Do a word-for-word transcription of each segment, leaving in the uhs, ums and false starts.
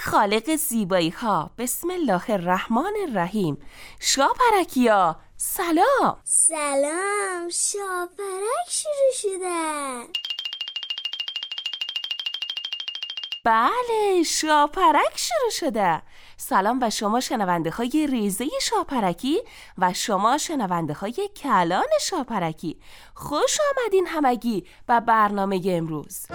خالق زیبایی ها، بسم الله الرحمن الرحیم. شاپرکیا سلام. سلام، شاپرک شروع شده. بله، شاپرک شروع شده. سلام و شما شنونده های ریزه شاپرکی و شما شنونده های کلان شاپرکی، خوش آمدین همگی به برنامه امروز.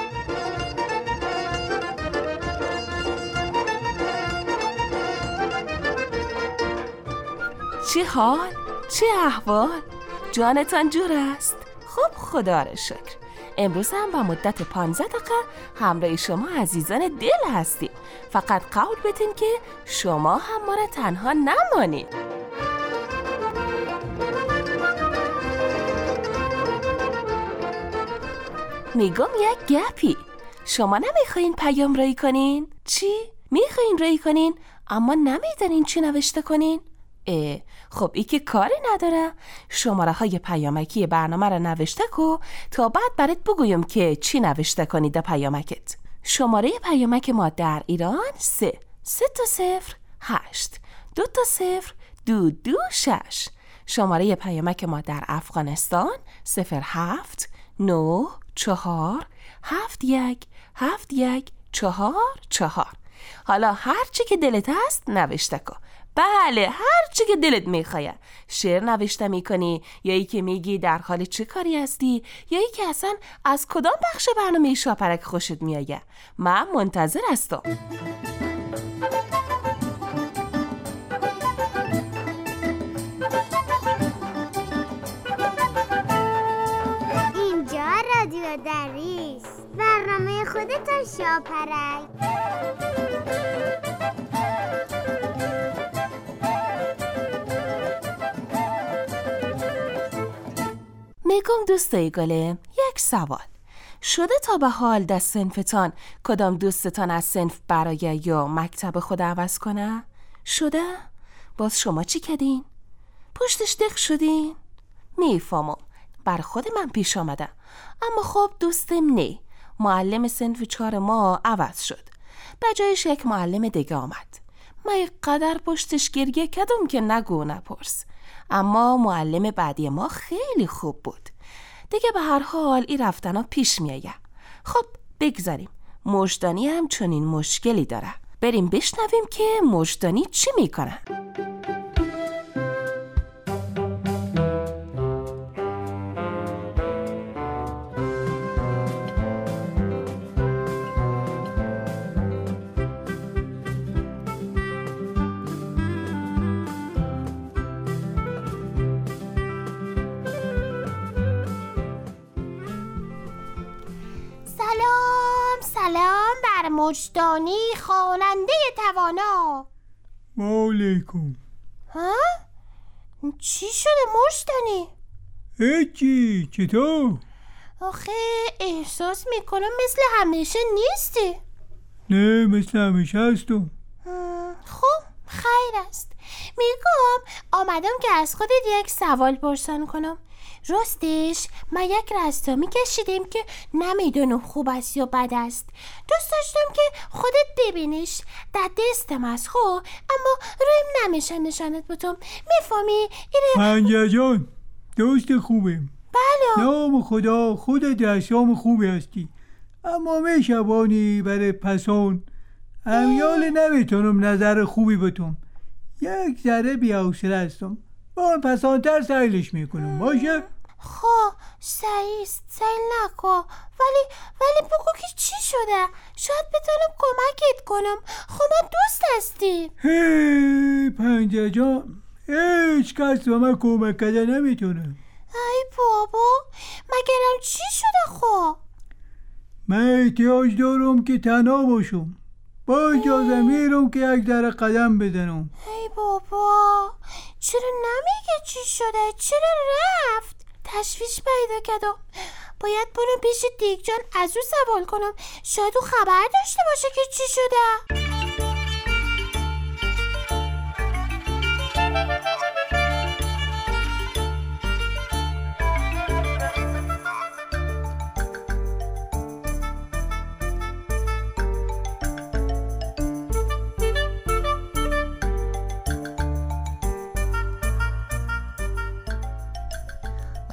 چه حال؟ چه احوال؟ جانتان جور است؟ خب خدا را شکر. امروز هم با مدت پانزده دقیقه همراه شما عزیزان دل هستیم. فقط قول بدین که شما هم ما را تنها نمانید. میگم یک گپی، شما نمیخواین پیام رای کنین؟ چی؟ میخواین رای کنین اما نمیدونین چی نوشته کنین؟ اه، خب ای که کاری نداره. شماره های پیامکی برنامه رو نوشته کو تا بعد برات بگویم که چی نوشته کنید در پیامکت. شماره پیامک ما در ایران سه سه تا صفر هشت دو تا صفر دو دو شش. شماره پیامک ما در افغانستان صفر هفت نه چهار هفت یک هفت یک چهار چهار. حالا هر چی که دلت هست نوشته کن. بله، هر چی که دلت میخواد. شعر نوشته میکنی یا ای که میگی در حال چه کاری هستی یا ای که اصلا از کدام بخش برنامه شاپرک خوشت میایه. من منتظر هستم. اینجا رادیو دریس، برنامه خودت شاپرک. میگم دوستای گلم، یک سوال شده تا به حال در صنفتان کدام دوستتان از صنف برای یا مکتب خود عوض کنه؟ شده؟ باز شما چی کردین؟ پشتش دق شدین؟ میفهمم، بر خود من پیش آمده. اما خب دوستم نه، معلم صنف چهار ما عوض شد، به جایش یک معلم دیگه آمد. من یک قدر پشتش گریه کردم که نگو نپرس. اما معلم بعدی ما خیلی خوب بود. دیگه به هر حال این رفتن ها پیش میایه. خب بگذاریم، مژدانی هم چنین مشکلی داره. بریم بشنویم که مژدانی چی میکنه. سلام بر مژدانی خواننده توانا. علیکم. ها؟ چی شده مژدانی؟ هیچی، چطور؟ آخه احساس میکنم مثل همیشه نیستی. نه، مثل همیشه هستم. خب خیر است. میگم آمدم که از خودت یک سوال پرسان کنم. راستش ما یک رسامی کشیدیم که نمیدونم خوب است یا بد است. دوست داشتم که خودت ببینیش. در دستم از خو اما رویم نمیشه نشانت بتم. میفهمی؟ ایره پنجه جان دوست خوبیم. بله. نام خدا خودت رسام خوبی هستی، اما میشبانی برای پسان امیال نمیتونم نظر خوبی بتم. یک ذره بی‌حوصله هستم، با اون پسانتر سیلش میکنم. باشه؟ خب سعیست، سیل نکن. ولی ولی بگو که چی شده، شاید بتونم کمکت کنم. خب ما دوست هستیم. هی پنجه جان، هیچ کس به من کمک کرده نمیتونه. ای بابا، مگرم چی شده؟ خب من احتیاج دارم که تنها باشم. با اجازه میرم که یک ذره قدم بزنم. ای بابا، چرا نمیگه چی شده؟ چرا رفت؟ تشویش پیدا کردم. باید برم پیش دیگ جان از او سوال کنم، شاید او خبر داشته باشه که چی شده.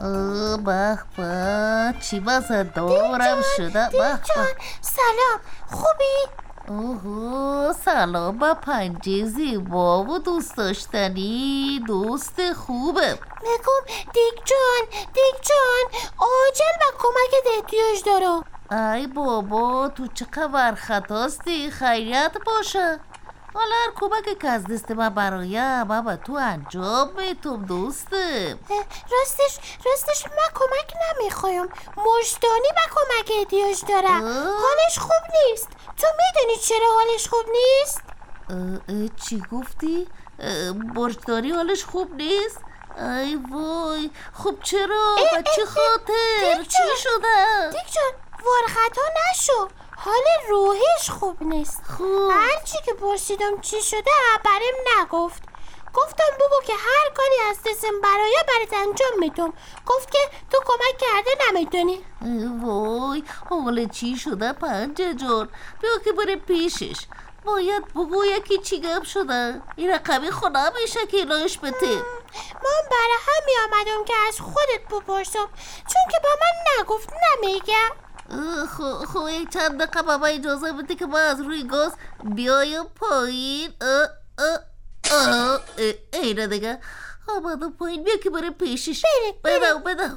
به به چی وزدارم شده. دیک جان سلام، خوبی؟ اوه سلام به پنجه زیبا و دوست داشتنی دوست خوبم. میگم دیک جان دیک جان عاجل و کمک احتیاج دارم. ای بابا تو چه خبر خطاستی؟ خیریت باشه. حالا هر کمک که از دست من برایم من به تو انجام میتونم دوستم. راستش راستش من کمک نمیخوایم. مجدانی به کمک احتیاج داره. حالش خوب نیست. تو میدونی چرا حالش خوب نیست؟ اه اه چی گفتی؟ برجداری حالش خوب نیست؟ ای وای خب چرا؟ به چه خاطر؟ چی شده؟ دیک جان ورخطا نشو. حال روحش خوب نیست. خوب هرچی که پرسیدم چی شده برام نگفت. گفتم بابا که هر کاری از دستم برای برات انجام میدم. گفت که تو کمک کرده نمیدونی. وای حال چی شده پنجه جان؟ بیا که بره پیشش. باید بگو یکی چی گم شده. این رقمی خونه میشه که ایلاش بته. من برای همین آمدم که از خودت بپرسم، چون که با من نگفت نمیگم. خو خو یک چند دقیقه بابا اجازه بده که من از روی گاز بیایم پایین. اه اه اه اینه دیگه آمدم پایین. بیا که بره پیشش. بدو بدو.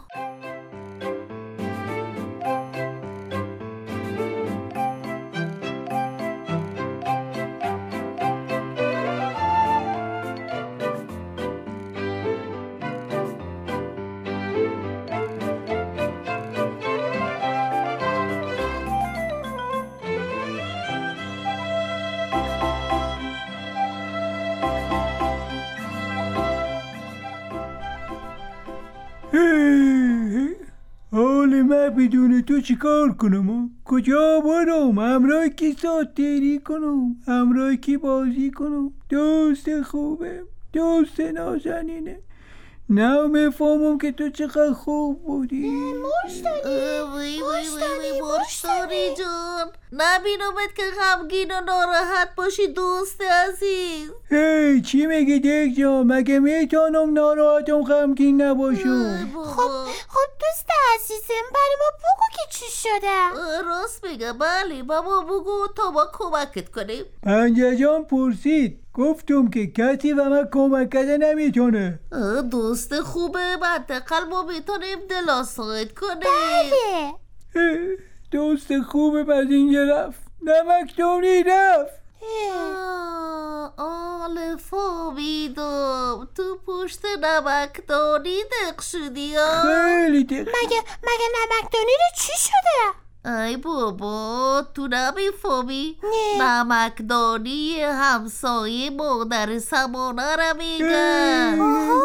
حال من بدون تو چی کار کنم؟ کجا برم؟ همراه کی ساتری کنم؟ همراه کی بازی کنم؟ دوست خوبم، دوست نازنینه. نه میفهمم که تو چقدر خوب بودی. مشتری وی وی وی مشتری جان نبینمت که غمگین و ناراحت باشی دوست عزیز. هی چی میگی دیک جان؟ مگه میتونم ناراحتم غمگین نباشم؟ خب خب دوست عزیزم برای ما بگو که چی شده. راست میگه بله بابا بگو تا ما کمکت کنیم. پنجه جان پرسید گفتم که کسی و من کمک کرده نمیتونه. دوست خوبه حداقل ما میتونیم دلاسایت کنیم. بله دوست خوبه از اینجا رفت. نمکدونی رفت. آله فامیدم تو پشت نمکدانی دق شدی. خیلی دق. مگه مگه نمکدانی رو چی شده؟ ای بابا تو نمیفهمی؟ نه. نمکدانی همسایه مادر سمانه رو میگن.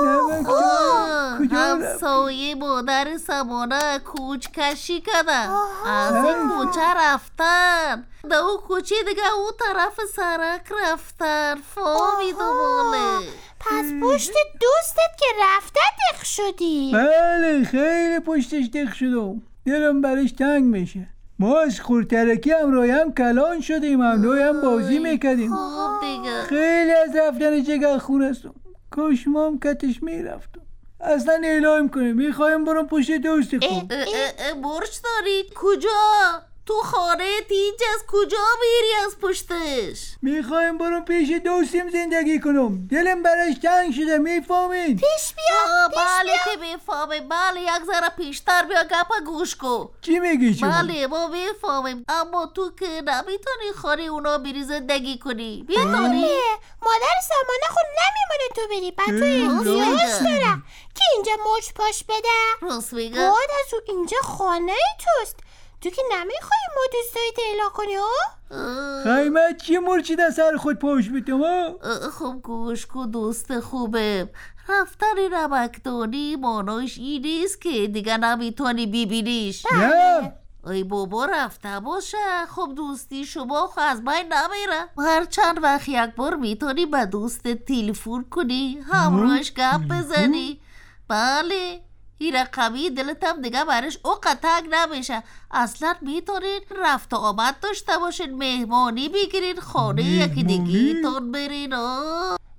همسایه مادر سمانه کوچ کشی کردن. از این کوچه رفتن ده اون کوچه دیگه اون طرف سرک رفتن. فهمیدم باله. پس پشت دوستت که رفته دق شدی؟ بله خیلی پشتش دق شدم. دلم برش تنگ میشه. ما از خورترکی همراهی هم کلان شدیم. همراهی هم بازی میکردیم. خوب دیگه خیلی از رفتن جگر خون هستم. کاش ما هم کتش میرفتم. اصلا اعلام کنیم میخوایم برم پشت دوست خوب. برش داری؟ کجا؟ تو خانه اینجا از کجا میری از پشتش؟ میخوایم برم پیش دوستیم زندگی کنم. دلم برش تنگ شده میفهمین؟ پیش بیا پیش بله بیا. که میفهمیم. بله یک ذره پیشتر بیا گپ گوش کن. چی میگی شما؟ بله ما میفهمیم اما تو که نمیتونی خانه اونا بری زندگی کنی. میتونی؟ مادر سمانه خود نمیمونه تو بری. بعد تو احتیاج داره که اینجا موج پاش بده. راست میگه. بعد از او اینجا خانه توست. تو که نمیخوایی ما دوستایی دیلا کنی ها؟ خیمت چی مرچیده سر خود پاش بیتم ها؟ خب گوش کن دوست خوبه. رفتن نمکدانی ماناش این نیست که دیگه نمیتونی ببینیش. نه ای بابا رفته باشه. خب دوستی شما خو از بین نمیره. هر چند وقت یک بار میتونی به دوست تلفن کنی همراهش گپ بزنی. بله این رقمی دلت هم دیگه برش او قطعک نمیشه. اصلا میتونین رفت و آمد داشته باشین. مهمانی بگیرین خانه یکی دیگه تون برین.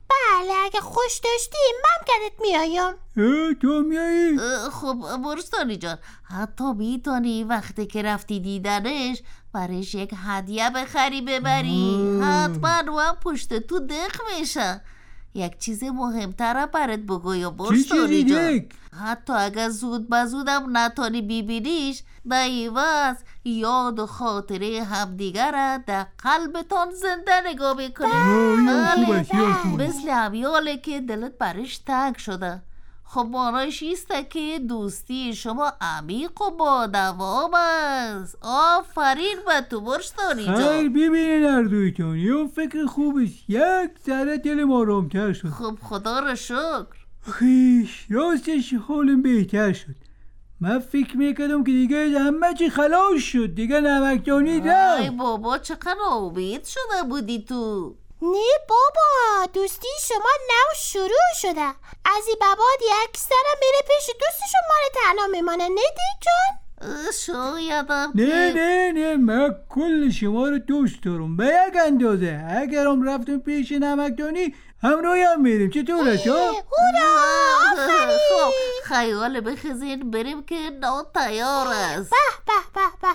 بله اگه خوش داشتی من کدت میایم. تو میایی؟ خب برستانی جان، حتی میتونی وقتی که رفتی دیدنش برش یک هدیه بخری ببری. حتما و هم پشت تو دق میشه. یک چیز مهمتر برات بگویم برستانی جان، حتی اگر زود بزودم نتانی ببینیش دیواز یاد و خاطره همدیگر در قلبتان زنده نگاه بکنید. مثل امیاله که دلت برش تنگ شده. خب مانایش ایسته که دوستی شما عمیق و با دوام است. آفرین به تو برستانی جان. خیر ببینین اردویتون، یه فکر خوبیست. یک ذره دلم آرامتر شد. خب خدا را شکر. خیش راستش حالم بهتر شد. من فکر میکردم که دیگه همه چی خلاص شد، دیگه نمکدانی رفت. ای بابا چقدر امید شده بودی تو. نه بابا، دوستی شما نو شروع شده. از این بعد یک سرم میره پیش دوست شما رو تنها میمانه. نه دی جان؟ شایدم نه نه نه من کل شما رو دوست دارم به یک اندازه. اگرم رفتم پیش نمکدانی همراهی هم میریم. چطوره شا؟ هورا آفرین. خب خیال بخزین بریم که نان تیار است. به به به به.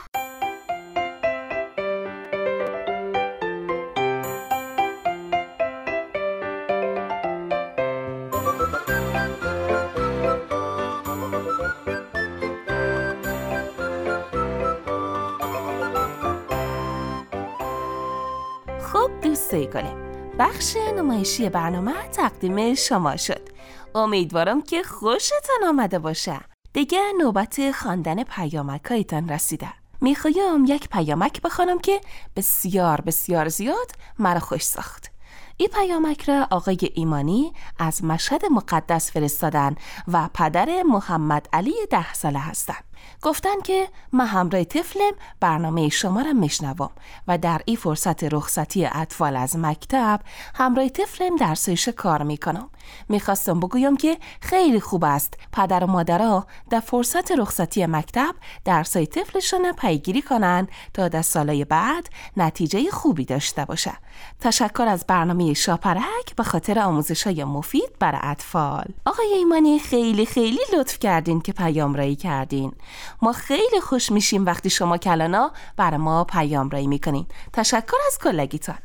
خب دوستای گلم، بخش نمایشی برنامه تقدیم شما شد. امیدوارم که خوشتان آمده باشه. دیگه نوبت خواندن پیامک‌هایتان رسیده. میخوایم یک پیامک بخوانم که بسیار بسیار زیاد مرا خوش ساخت. این پیامک را آقای ایمانی از مشهد مقدس فرستادن و پدر محمد علی ده ساله هستند. گفتن که من همراه طفلم برنامه شما را میشنوم و در این فرصت رخصتی اطفال از مکتب همراه طفلم درسش کار میکنم. میخواستم بگویم که خیلی خوب است پدر و مادرها در فرصت رخصتی مکتب درسای طفلشون پیگیری کنن تا در سالهای بعد نتیجه خوبی داشته باشه. تشکر از برنامه شاپرک به خاطر آموزش‌های مفید برای اطفال. آقای ایمانی خیلی خیلی لطف کردین که پیام رایی کردین. ما خیلی خوش میشیم وقتی شما کلانا برای ما پیام رایی میکنین. تشکر از کلگیتان.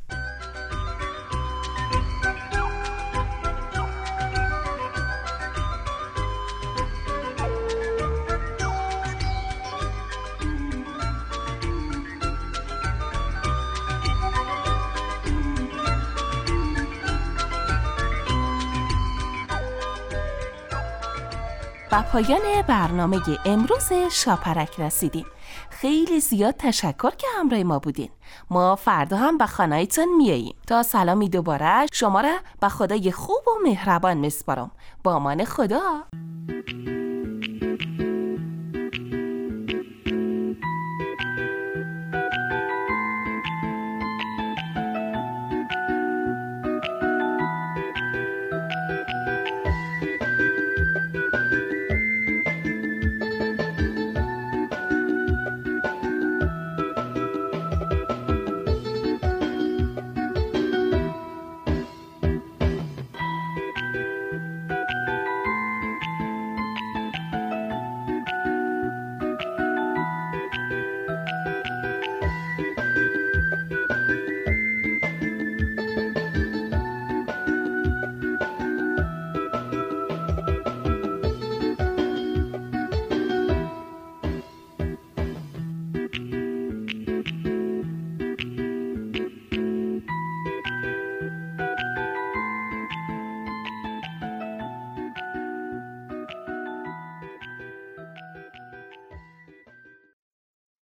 با پایان برنامه امروز شاپرک رسیدیم. خیلی زیاد تشکر که همراه ما بودین. ما فردا هم به خانه‌تون میاییم. تا سلامی دوباره شما را به خدای خوب و مهربان میسپارم. با امان خدا.